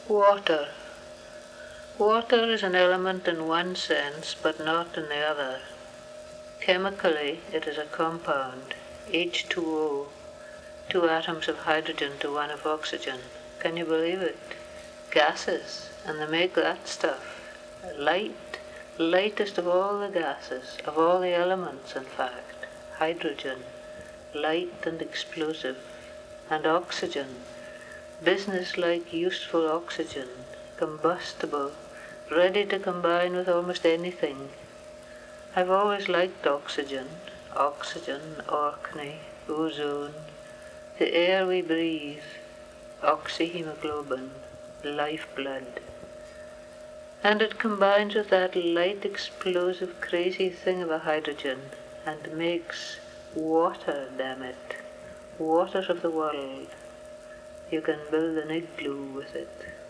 Water. Water is an element in one sense, but not in the other. Chemically, it is a compound, H2O, two atoms of hydrogen to one of oxygen. Can you believe it? Gases, and they make that stuff. Light, lightest of all the gases, of all the elements in fact. Hydrogen, light and explosive. And oxygen, business-like useful oxygen, combustible, ready to combine with almost anything. I've always liked oxygen, orkney, ozone, the air we breathe, oxyhemoglobin, lifeblood. And it combines with that light, explosive, crazy thing of a hydrogen and makes water, damn it. Water of the world. You can build an igloo with it.